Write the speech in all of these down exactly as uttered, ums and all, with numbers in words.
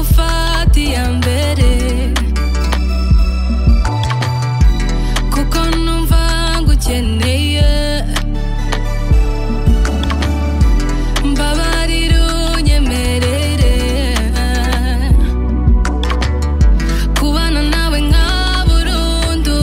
gufata iya mbere kuko numva ngukeneye mbabarira unyemerere kubana nawe nka burundu.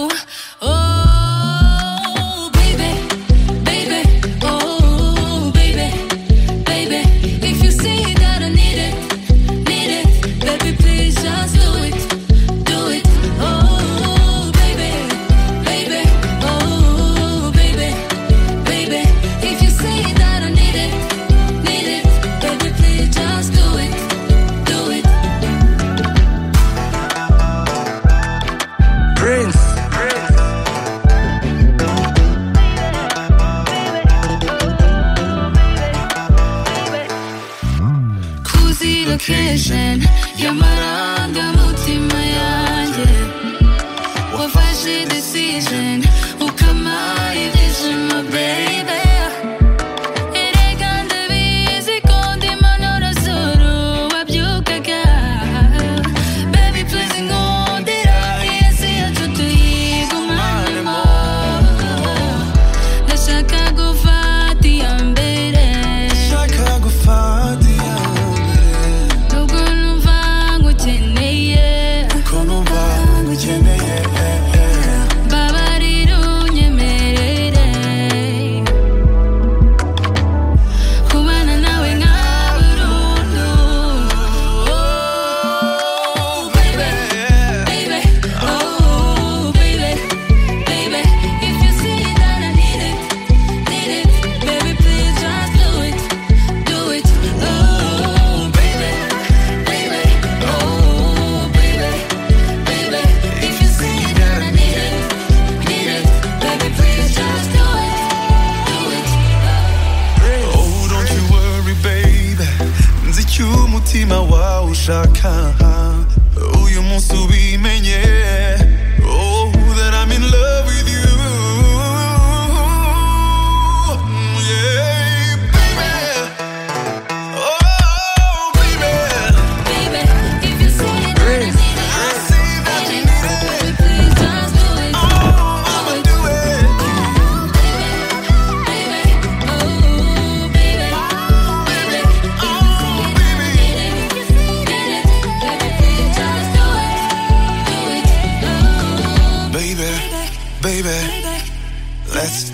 Oh baby, baby, oh baby, baby, if you see that I need it, need it, baby please just do it, do it. Oh baby, baby, oh baby, baby, if you see that I need it, need it, baby please just do it, do it. Prince. Cozy location y'amarangamutima yanjye wafashe decision ukama ibyishimo baby erega ndabizi ko ndimo n'urasoro wabyukaga baby please nkundira iyi si yacu tuyigumanemo ndashaka gufata iya mbere Shaka gufata iya mbere nubwo numva ngukeneye ko numva ngukeneye mbabarira unyemerere kubana nawe nka burundu. Oh baby, baby, oh baby, baby, if you see that I need it, need it, baby please just do it, do it. Oh baby, baby, oh baby, baby, if you see that I need it, need it, baby please just do it, do it. Oh don't you worry baby nzi icyo umutima wawe ushaka uyu munsi ubimenye. Oh that I'm in love with you. Yeah baby. Oh baby. Baby, if you see that I need it, I see that you need it. baby please just do it, Oh I'ma do it. baby, oh baby, baby, Oh baby. need it, need it, baby please just do it, do it. Oh Baby, baby, let's